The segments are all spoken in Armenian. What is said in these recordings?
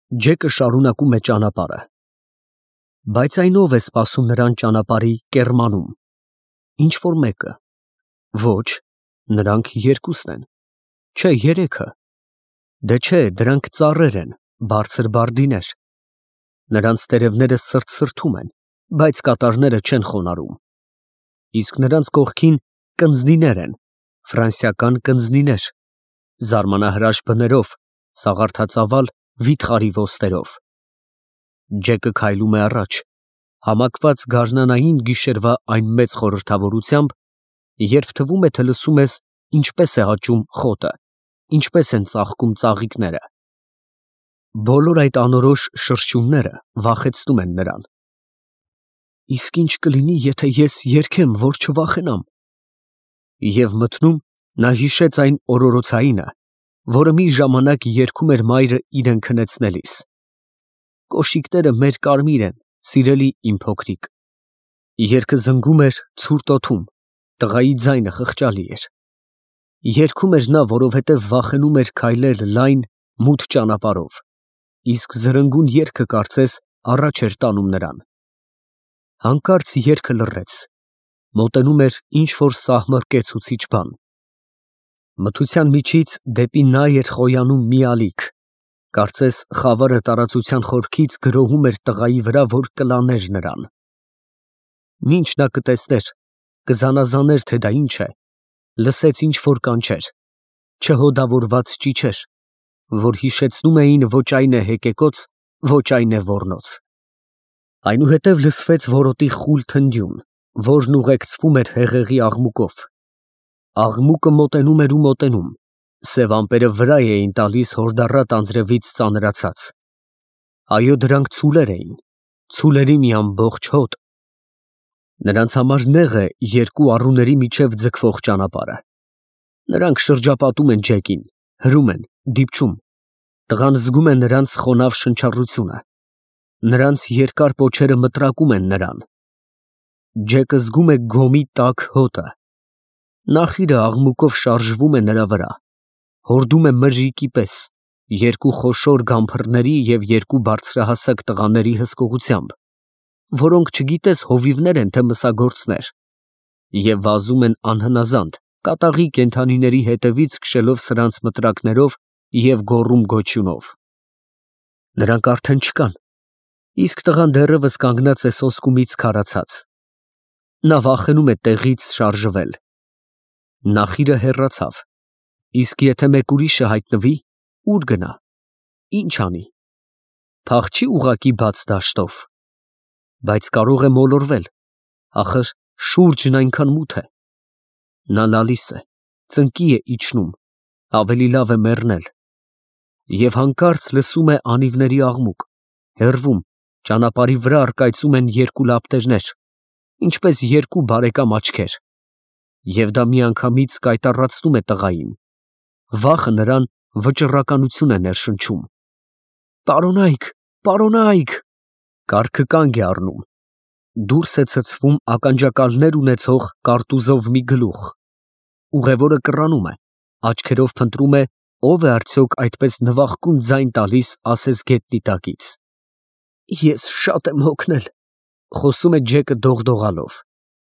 Ջեկը շարունակում է ճանապարհը։ Բայց այն ով է սպասում նրան ճանապարհի կեռմանում։ Ինչ որ մեկը։ Ոչ, նրանք երկուսն են։ Չէ, երեքը։ Դե չէ, դրանք ծառեր են, բարձր բարդիներ։ Նրանց տերևները սրթում են, բայց կատարները չեն խոնարհում։ Իսկ նրանց կողքին կնձնիներ են, ֆրանսիական կնձնիներ, զարմանահրաշ բներով, սաղարթածավալ վիթխարի ոստերով։ Ջեկը քայլում է առաջ, համակված գարնանային գիշերվա այն մեծ խորհրդավորությամբ, երբ թվում է, թե լսում ես ինչպես է հաճում խոտը, ինչպես են ծաղկում ծաղիկները։ Բոլոր այդ անորոշ շրշյունները վախեցնում են նրան։ Իսկ ինչ կլինի, եթե ես երգեմ, որ չվախենամ։ Եվ մթնում նա հիշեց այն օրորոցայինը, որը մի ժամանակ երգում էր մայրը իրեն քնեցնելիս. «Կոշիկները մեր կարմիր են, սիրելի իմ փոքրիկ»։ Երգը զնգում էր ցուրտ օդում, տղայի ձայնը խղճալի էր։ Երգում էր նա, որովհետև վախենում էր քայլել լայն, մութ ճանապարհով, իսկ զրնգուն երգը կարծես առաջ էր տանում նրան։ Հանկարծ երգը լռեց, մոտենում էր ինչ-որ սահմռկեցուցիչ բան։ Մթության միջից դեպի նա էր խոյանում մի ալիք, կարծես խավարը տարածության խորքից գրոհում էր տղայի վրա, որ կլաներ նրան։ Մինչ նա կտեսներ, կզանազաներ, թե դա ինչ է, լսեց ինչ-որ կանչեր, չհոդավորված ճիչեր, որ հիշեցնում էին ոչ այն է հեկեկոց, ոչ այն է ոռնոց։ Այնուհետև լսվեց որոտի խուլ թնդյուն, որն ուղեկցվում էր հեղեղի աղմուկով։ Աղմուկը մոտենում էր ու մոտենում, սև ամպերը վրա էին տալիս հորդառատ անձրևից ծանրացած։ Այո, դրանք ցուլեր էին, ցուլերի մի ամբողջ հոտ։ Նրանց համար նեղ է երկու առուների միջև ձգվող ճանապարհը։ Նրանք շրջապատում են Ջեկին, հրում են, դիպչում։ Տղան զգում է նրանց խոնավ շնչառությունը։ Նրանց երկար պոչերը մտրակում են նրան։ Ջեկը զգում է գոմի տաք հոտը։ Նախիրը աղմուկով շարժվում է նրա վրա, հորդում է մրրիկի պես, երկու խոշոր գամփռների և երկու բարձրահասակ տղաների հսկողությամբ, որոնք չգիտես հովիվներ են, թե մսագործներ, և վազում են անհնազանդ, կատաղի կենդանիների հետևից քշելով սրանց մտրակներով և գոռում գոչյունով։ Նրանք արդեն չկան, իսկ տղան դեռևս կանգնած է սոսկումից քարացած։ Նա վախենում է տեղից շարժվել։ Նախիրը հեռացավ, իսկ եթե մեկ ուրիշը հայտնվի, ուր գնա, ինչ անի։ Փախչի ուղղակի բաց դաշտով։ Բայց կարող է մոլորվել, ախր շուրջն այնքան մութ է։ Նա լալիս է, ծնկի է իջնում, ավելի լավ է մեռնել։ Եվ հանկարծ լսում է անիվների աղմուկ, հեռվում, ճանապարհի վրա առկայծում են երկու լապտերներ, ինչպես երկու բարեկամ աչքեր, և դա միանգամից կայտառացնում է տղային։ Վախը նրան վճռականություն է ներշնչում։ Պարոնա՛յք, պարոնա՛յք։ Կառքը կանգ է առնում։ Դուրս է ցցվում ականջակալներ ունեցող կարտուզով մի գլուխ։ Ուղևորը կռանում է, աչքերով փնտրում է, ով է արդյոք այդպես նվախկուն ձայն տալիս ասես գետնի տակից։ Ես շատ եմ հոգնել, խոսում է Ջեկը դողդողալով։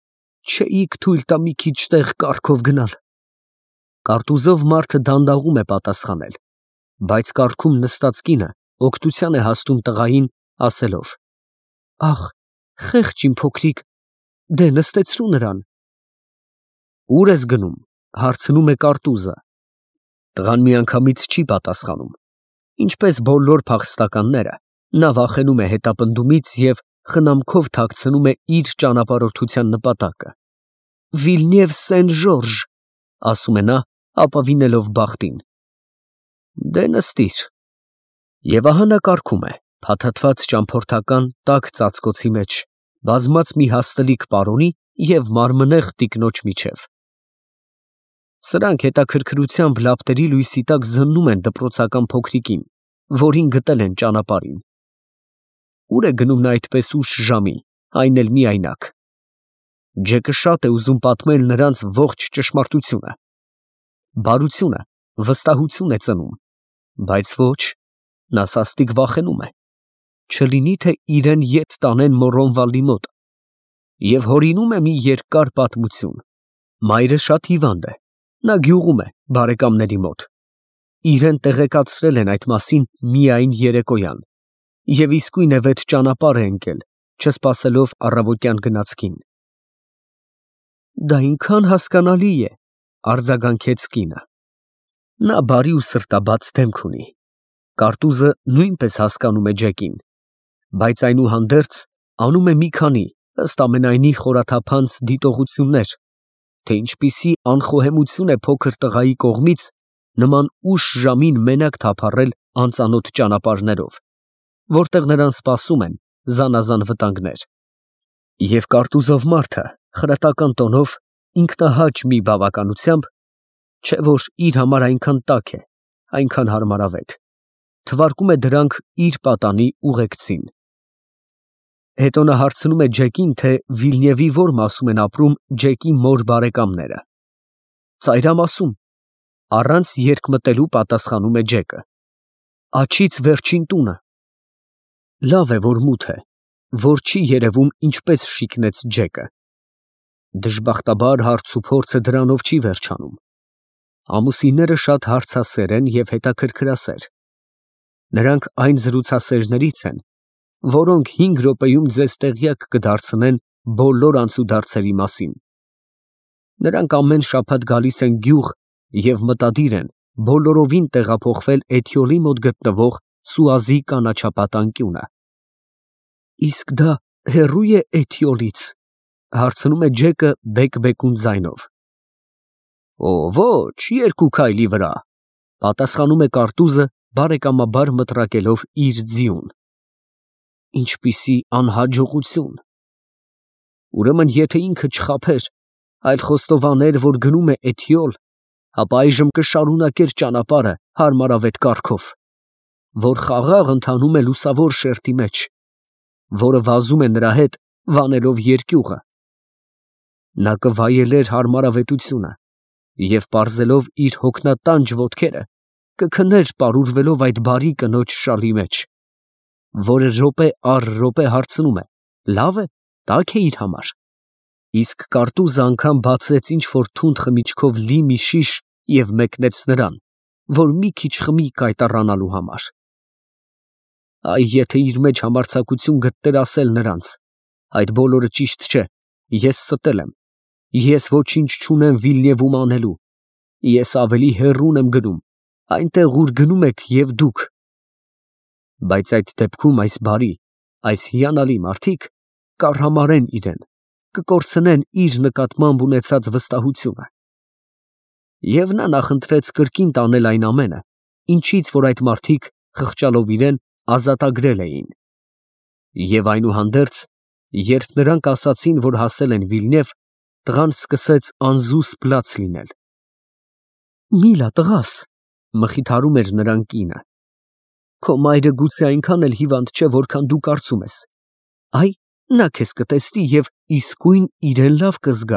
Չէիք թույլ տա մի քիչ տեղ կառքով գնալ։ Կարտուզով մարդը դանդաղում է պատասխանել, բայց կառքում նստած կինը օգնության է հասնում տղային, ասելով. Ախ, խեղճ իմ փոքրիկ, դե նստեցրու նրան։ Ուր ես գնում, հարցնում է կարտուզը։ Տղան միանգամից չի պատասխանում։ Ինչպես բոլոր փախստականները, նա վախենում է հետապնդումից և խնամքով թաքցնում է իր ճանապարհորդության նպատակը։ Վիլնև Սեն-Ժորժ, ասում է նա, ապավինելով բախտին։ Դե նստիր։ Եվ ահա նա կառքում է, փաթաթված ճամփորդական տաք ծածկոցի մեջ, բազմած մի հաստլիկ պարոնի և մարմնեղ տիկնոջ միջև։ Սրանք հետաքրքրությամբ լապտերի լույսի տակ զննում են դպրոցական փոքրիկին, որին գտել են ճանապարհին։ Ուր է գնում նա այդպես ուշ ժամի, այն էլ միայնակ։ Ջեկը շատ է ուզում պատմել նրանց ողջ ճշմարտությունը։ Բարությունը վստահություն է ծնում, բայց ոչ, Նա սաստիկ վախենում է, չլինի թե իրեն ետ տանեն Մոռոնվալի մոտ, և հորինում է մի երկար պատմություն։ Մայրը շատ հիվանդ է, նա գյուղում է, բարեկամների մոտ։ Իրեն տեղեկացրել են այդ մասին միայն երեկոյան, և իսկույն է վեթ ճանապարհ է ընկել, չսպասելով առավոտյան գնացքին։ Դա ինքան հասկանալի է, արձագանքեց կինը։ Նա բարի ու սրտաբաց դեմք ունի։ Կարտուզը նույնպես հասկանում է Ջեկին, բայց այնուհանդերձ անում է մի քանի, ըստ ամենայնի խորաթափանց դիտողություններ, թե ինչպիսի անխոհեմություն է փոքր տղայի կողմից նման ուշ ժամին մենակ թափառել անծանոթ ճանապարհներով, որտեղ նրան սպասում են զանազան վտանգներ։ Եվ կարտուզով մարդը խրատական տոնով, ինքնահաճ մի բավականությամբ, չէ որ իր համար այնքան տաք է, այնքան հարմարավետ, թվարկում է դրանք իր պատանի ուղեկցին։ Հետո նա հարցնում է Ջեկին, թե Վիլնիևի որ մասում են ապրում Ջեկի մոր բարեկամները։ Ծայրամասում, առանց երկմտելու պատասխանում է Ջեկը։ Աջից վերջին տունը։ Լավ է, որ մութ է, որ չի երևում ինչպես շիկնեց Ջեկը։ Դժբախտաբար հարցուփորձը դրանով չի վերջանում։ Ամուսինները շատ հարցասեր են և հետաքրքրասեր։ Նրանք այն զրուցասերներից են, որոնք 5 րոպեում ձեզ տեղյակ կդարձնեն բոլոր անցուդարձերի մասին։ Նրանք ամեն շաբաթ գալիս են գյուղ և մտադիր են բոլորովին տեղափոխվել Էթիոլի մոտ գտնվող Սուազի կանաչապատ անկյունը։ Իսկ դա հեռու է Էթիոլից, հարցնում է Ջեկը բեկ֊բեկուն ձայնով։ Օ, ոչ, 2 քայլի վրա, պատասխանում է կարտուզը, բարեկամաբար մտրակելով իր ձիուն։ Ինչպիսի անհաջողություն։ Ուրեմն եթե ինքը չխաբեր, այլ խոստովաներ, որ գնում է Էթիոլ, ապա այժմ կշարունակեր ճանապարհը հարմարավետ կարգով, որ խաղաղ ընթանում է լուսավոր շերտի մեջ, որը վազում է նրա հետ, վանելով երկյուղը։ Նա կվայելեր հարմարավետությունը և պարզելով իր հոգնատանջ ոտքերը, կքներ պարուրվելով այդ բարի կնոջ շալի մեջ, որը րոպե առ րոպե հարցնում է. լավ է, տաք է իր համար։ Իսկ կարտուզը անգամ բացեց ինչ-որ թունդ խմիչքով լի մի շիշ և մեկնեց նրան, որ մի քիչ խմի կայտառանալու համար։ Այ եթե իր մեջ համարձակություն գտներ ասել նրանց. այդ բոլորը ճիշտ չէ, ես ստել եմ, ես ոչինչ չունեմ Վիլնիևում անելու, ես ավելի հեռուն եմ գնում, այնտեղ ուր գնում եք և դուք։ Բայց այդ դեպքում այս բարի, այս հիանալի մարդիկ կառհամարեն իրեն, կկորցնեն իր նկատմամբ ունեցած վստահությունը։ Եվ նա նախընտրեց կրկին տանել այն ամենը, ինչից որ այդ մարդիկ խղճալով իրեն ազատագրել էին։ Եվ այնուհանդերձ, երբ նրանք ասացին, որ հասել են Վիլնիև, տղան սկսեց անզուսպ լաց լինել։ Միլա տղաս, մխիթարում էր նրան կինը, քո մայրը գուցե այնքան էլ հիվանդ չէ, որքան դու կարծում ես։ Այ, նա քեզ կտեսնի և իսկույն իրեն լավ կզգա։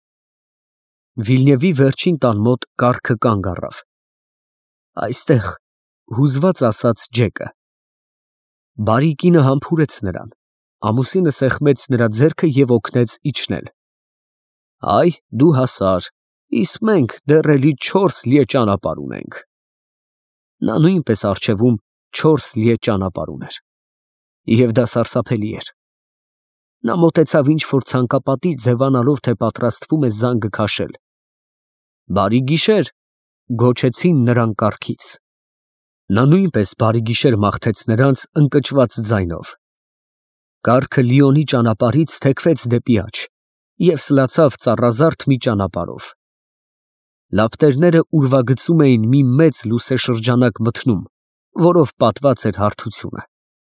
Վիլնիևի վերջին տան մոտ կառքը կանգ առավ։ Այստեղ, հուզված ասաց Ջեկը։ Բարի կինը համբուրեց նրան, ամուսինը սեղմեց նրա ձեռքը և օգնեց իջնել։ Այ, դու հասար, իսկ մենք դեռ էլի 4 լիե ճանապարհ ունենք։ Նա նույնպես առջևում 4 լիե ճանապարհ ուներ։ Եվ դա սարսափելի էր։ Նա մոտեցավ ինչ-որ ցանկապատի, ձևանալով, թե պատրաստվում է զանգը քաշել։ Բարի գիշեր, գոչեցին նրան կառքից։ Նա նույնպես բարի գիշեր մաղթեց նրանց ընկճված ձայնով։ Կառքը Լիոնի ճանապարհից թեքվեց դեպի աջ և սլացավ ծառազարդ մի ճանապարհով։ Լապտերները ուրվագծում էին մի մեծ լուսեշրջանակ մթնում, որով պատված էր հարթությունը։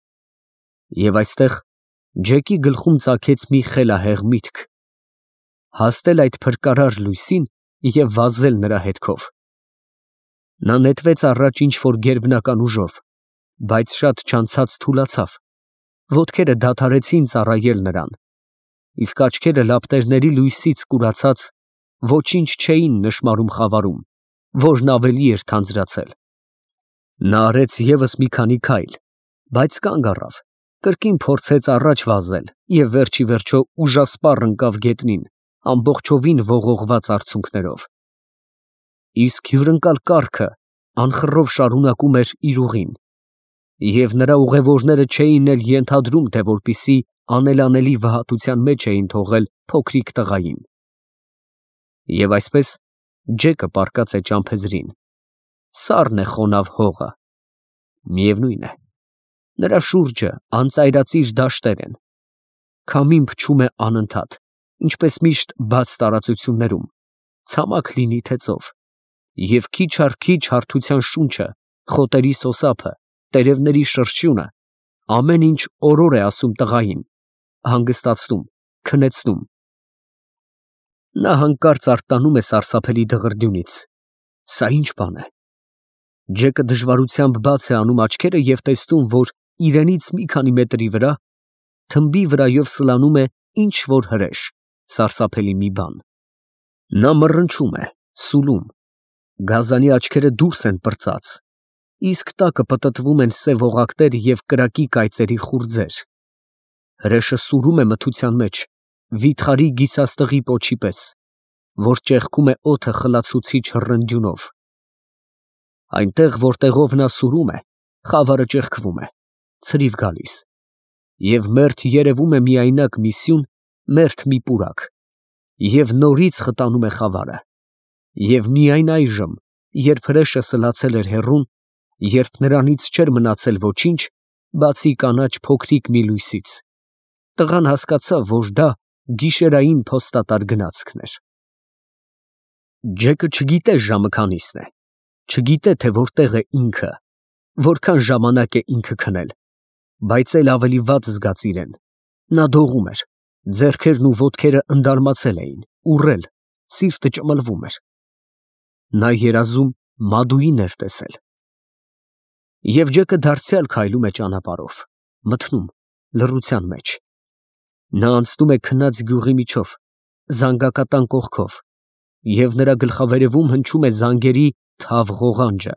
Եվ այստեղ Ջեկի գլխում ծագեց մի խելահեղ միտք. հասնել այդ փրկարար լույսին և վազել նրա հետքով։ Նա նետվեց առաջ ինչ-որ գերբնական ուժով, բայց շատ չանցած թուլացավ, ոտքերը դադարեցին ծառայել նրան, իսկ աչքերը լապտերների լույսից կուրացած ոչինչ չէին նշմարում խավարում, որն ավելի էր թանձրացել։ Նա արեց եւս մի քանի քայլ, բայց կանգ առավ, կրկին փորձեց առաջ վազել եւ վերջի վերջո ուժասպառ ընկավ գետնին, ամբողջովին ողողված արցունքներով։ Իսկ հյուրընկալ կառքը անխռով շարունակում էր իր ուղին, եւ նրա ուղևորները չէին էլ ենթադրում, թե որպիսի անելանելի վհատության մեջ էին թողել փոքրիկ տղային։ Եվ այսպես Ջեկը պառկած է ճամփեզրին, սառն է խոնավ հողը, միևնույն է, նրա շուրջը անծայրածիր դաշտեր են, քամին փչում է անընդհատ, ինչպես միշտ բաց տարածություններում, ցամաք լինի թե ծով, և քիչ առ քիչ հարթության շունչը, խոտերի սոսափը, տերևների շրշյունը, ամեն ինչ օրոր է ասում տղային, հանգստացնում, քնեցնում։ Նա հանկարծ արտանում է սարսափելի դղրդյունից. սա ինչ բան է։ Ջեկը դժվարությամբ բաց է անում աչքերը և տեսնում, որ իրենից մի քանի մետրի վրա, թմբի վրայով սլանում է ինչ-որ հրեշ, սարսափելի մի բան։ Նա մռնչում է, սուլում, գազանի աչքերը դուրս են պրծած, իսկ տակը պտտվում են սև օղակներ և կրակի կայծերի խուրձեր։ Հրեշը սուրում է մթության մեջ, վիթխարի գիցաստղի պոչի պես, որ ճեղքում է օդը խլացուցիչ հռնդյունով։ Այնտեղ, որտեղով նա սուրում է, խավարը ճեղքվում է, ցրիվ գալիս, և մերթ երևում է միայնակ մի սյուն, մերթ մի պուրակ, և նորից խտանում է խավարը, և միայն այժմ, երբ հրեշը սլացել էր հեռուն, երբ նրանից չէր մնացել ոչինչ, բացի կանաչ փոքրիկ մի լույսից, տղան հասկացավ, որ դա գիշերային փոստատար գնացքն էր։ Ջեկը չգիտե ժամը քանիսն է, չգիտե, թե որտեղ է ինքը, որքան ժամանակ է ինքը քնել, բայց էլ ավելի վատ զգաց իրեն։ Նա դողում էր, ձեռքերն ու ոտքերը ընդարմացել էին, ուռել, սիրտը ճմլվում էր։ Նա երազում Մադուին էր տեսել։ Եվ Ջեկը դարձյալ քայլում է ճանապարհով, մթնում, լռության մեջ։ Նա անցնում է քնած գյուղի միջով, զանգակատան կողքով, և նրա գլխավերևում հնչում է զանգերի թավ ղողանջը։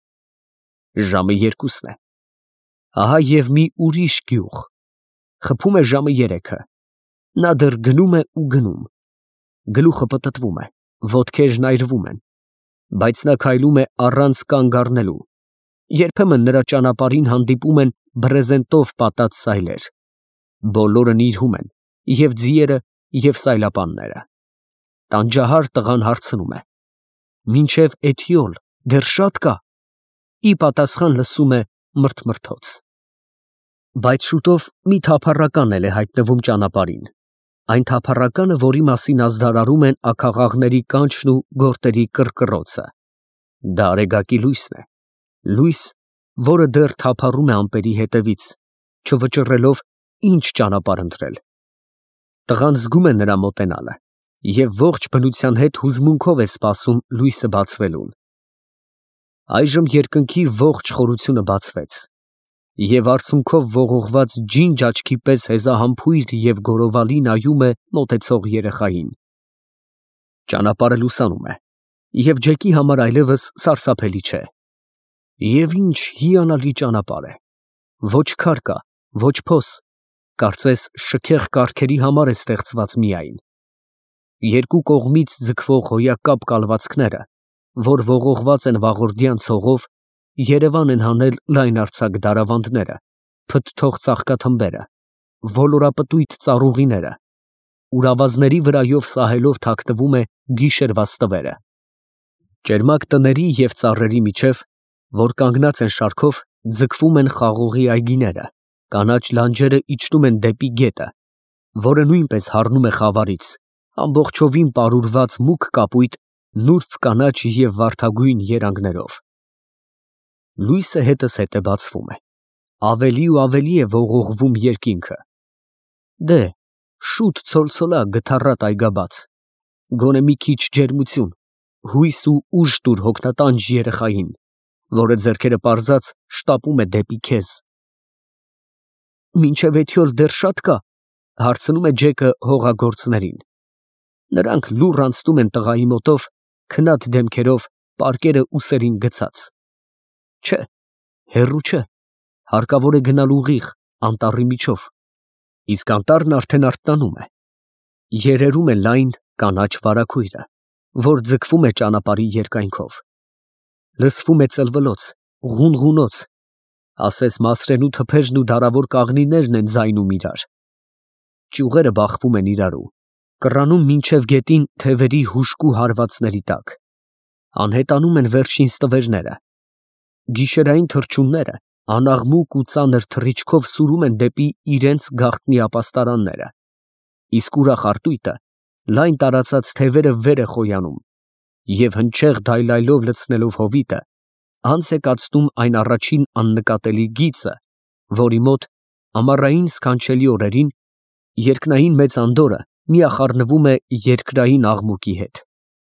Ժամը 2-ն է։ Ահա և մի ուրիշ գյուղ։ Խփում է ժամը 3-ը։ Նա դեռ գնում է ու գնում։ Գլուխը պտտվում է, ոտքերն այրվում են, բայց նա քայլում է առանց կանգ առնելու։ Երբեմն նրա ճանապարհին հանդիպում են բրեզենտով պատած սայլեր։ Բոլորը նիրհում են, և ձիերը, և սայլապանները։ Տանջահար տղան հարցնում է. «Մինչև Էթիոլ դեռ շատ կա»։ Ի պատասխան լսում է մրթմրթոց։ Բայց շուտով մի թափառական էլ է հայտնվում ճանապարհին, այն թափառականը, որի մասին ազդարարում են աքաղաղների կանչն ու գորտերի կռկռոցը։ Դա արեգակի լույսն է, լույս, որը դեռ թափառում է ամպերի հետևից, չվճռելով ինչ ճանապարհ ընտրել։ Տղան զգում է նրա մոտենալը և ողջ բնության հետ հուզմունքով է սպասում լույսը բացվելուն։ Այժմ երկնքի ողջ խորությունը բացվեց, և արցունքով ողողված ջինջ աչքի պես հեզահամբույր և գորովալի նայում է մոտեցող երեխային։ Ճանապարհը լուսանում է, և Ջեկի համար այլևս սարսափելի չէ։ Եվ ինչ հիանալի ճանապարհ է։ Ոչ քար կա, ոչ փոս, կարծես շքեղ կառքերի համար է ստեղծված միայն։ Երկու կողմից ձգվող հոյակապ կալվածքները, որ ողողված են վաղորդյան ցողով, Երևան են հանել լայնարձակ դարավանդները, փթթող ծաղկաթմբերը, ոլորապտույտ ծառուղիները, ուրավազների վրայով սահելով թաքնվում է գիշերվա ստվերը։ Ճերմակ տների և ծառերի միջև, որ կանգնած են շարքով, ձգվում են խաղողի այգիները, կանաչ լանջերը իջնում են դեպի գետը, որը նույնպես հառնում է խավարից, ամբողջովին պարուրված մուգ կապույտ, նուրբ կանաչ և վարդագույն երանգներով։ Լույսը հետզհետե բացվում է, ավելի ու ավելի է ողողվում երկինքը։ Դե, շուտ ցոլցոլա գթառատ այգաբաց, գոնե մի քիչ ջերմություն, հույս ու ուժ տուր հոգնատանջ երեխային, որը ձեռքերը պարզած շտապում է դեպի քեզ։ «Մինչև Էթիոլ դեռ շատ կա», հարցնում է Ջեկը հողագործներին։ Նրանք լուռ անցնում են տղայի մոտով, քնած դեմքերով, պարկերը ուսերին գցած։ Չէ, Հեռու չէ, հարկավոր է գնալ ուղիղ, անտառի միջով, իսկ անտառն արդեն արթնանում է։ Երերում է լայն կանաչ վարագույրը, որ ձգվում է ճանապարհի երկայնքով։ Լսվում է ծլվլոց, ղունղունոց, ասես մասրենու թփերն ու դարավոր կաղնիներն են ձայնում իրար։ Ճյուղերը բախվում են իրարու, կռանում մինչև գետին թևերի հուժկու հարվածների տակ։ Անհետանում են վերջին ստվերները։ Գիշերային թռչունները անաղմուկ ու ծանր թռիչքով սուրում են դեպի իրենց գաղտնի ապաստարանները, իսկ ուրախ արտույտը լայն տարածած թևերը վեր է խոյանում և հնչեղ դայլայլով լցնելով հովիտը, անց է կացնում այն առաջին աննկատելի գիծը, որի մոտ ամառային սքանչելի օրերին երկնային մեծ անդորրը միախառնվում է երկրային աղմուկի հետ։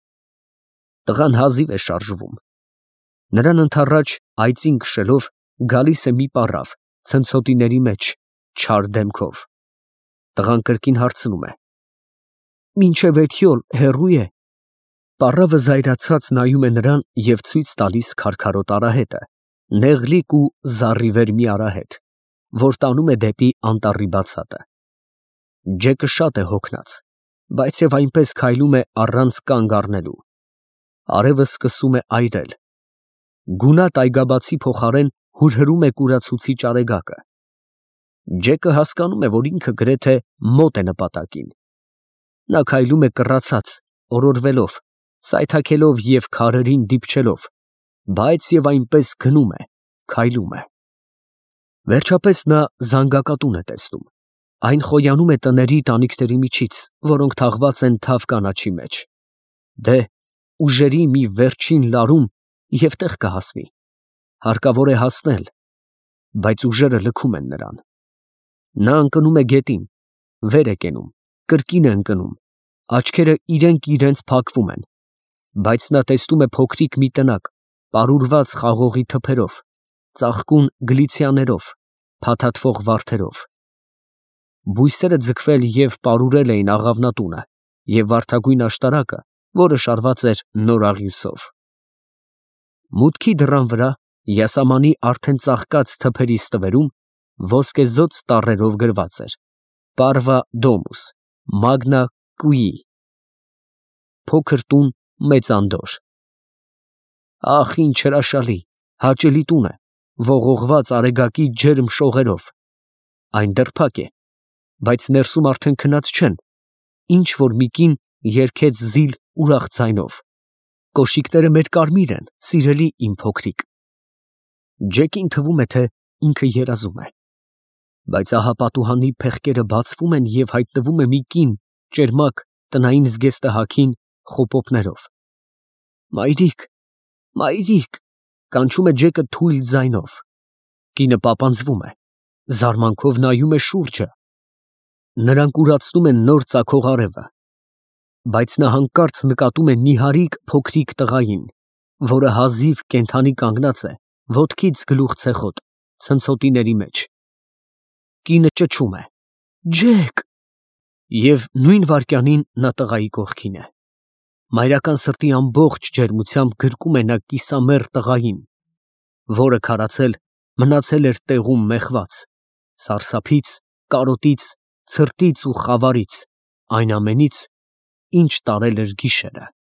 Տղան հազիվ է շարժվում։ Նրան ընդառաջ այծին քշելով գալիս է մի պառավ ցնցոտիների մեջ, չար դեմքով։ Տղան կրկին հարցնում է. «Մինչև էթյոլ հեռու է»։ Պառավը զայրացած նայում է նրան և ցույց տալիս քարքարոտ արահետը, նեղլիկ ու զառիվեր մի արահետ, որ տանում է դեպի անտառի բացատը։ Ջեկը շատ է հոգնած, բայց և այնպես քայլում է առանց կանգ առնելու։ Արևը սկսում է այրել։ Գունատ այգաբացի փոխարեն հուրհրում է կուրացուցիչ արեգակը։ Ջեկը հասկանում է, որ ինքը գրեթե մոտ է նպատակին։ Նա քայլում է կռացած, օրորվելով, սայթաքելով և քարերին դիպչելով, բայց և այնպես գնում է, քայլում է։ Վերջապես նա զանգակատուն է տեսնում։ Այն խոյանում է տների տանիքների միջից, որոնք թաղված են թավ կանաչի մեջ։ Դե, ուժերի մի վերջին լարում և տեղ կհասնի։ Հարկավոր է հասնել, բայց ուժերը լքում են նրան։ Նա ընկնում է գետին, վեր է կենում, կրկին է ընկնում, աչքերը իրենք իրենց փակվում են, բայց նա տեսնում է փոքրիկ մի տնակ, պարուրված խաղողի թփերով, ծաղկուն գլիցիաներով, փաթաթվող վարդերով։ Բույսերը ձգվել և պարուրել էին աղավնատունը և վարդագույն աշտարակը, որը շարված էր նոր աղյուսով։ Մուտքի դռան վրա, յասամանի արդեն ծաղկած թփերի ստվերում, ոսկեզօծ տառերով գրված էր. Parva domus, magna qui։ Փոքր տուն, մեծ անդորր։ Ահ, ինչ հրաշալի, հաճելի տուն է, ողողված արեգակի ջերմ շողերով։ Այն դեռ փակ է, բայց ներսում արդեն քնած չեն, ինչ որ մի կին երգեց զիլ ուրախ ձայնով. «Կոշիկները մեր կարմիր են, սիրելի իմ փոքրիկ»։ Ջեկին թվում է, թե ինքը երազում է։ Բայց ահա պատուհանի փեղկերը բացվում են և հայտնվում է մի կին, ճերմակ տնային զգեստահագին խոպոպներով։ «Մայրիկ, մայրիկ», կանչում է Ջեկը թույլ ձայնով։ Կինը պապանձվում է, զարմանքով նայում է շուրջը։ Նրան կուրացնում է նոր ծագող արևը։ Բայց նա հանկարծ նկատում է նիհարիկ փոքրիկ տղային, որը հազիվ կենդանի կանգնած է, ոտքից գլուխ ցեխոտ, ցնցոտիների մեջ։ Կինը ճչում է. «Ջեք»։ Եվ նույն վայրկյանին նա տղայի կողքին է։ Մայրական սրտի ամբողջ ջերմությամբ գրկում է նա կիսամեռ տղային, որը քարացել մնացել էր տեղում մեխված, սարսափից, կարոտից, ցրտից ու խավարից, այն ամենից, ինչ տարել էր գիշերը։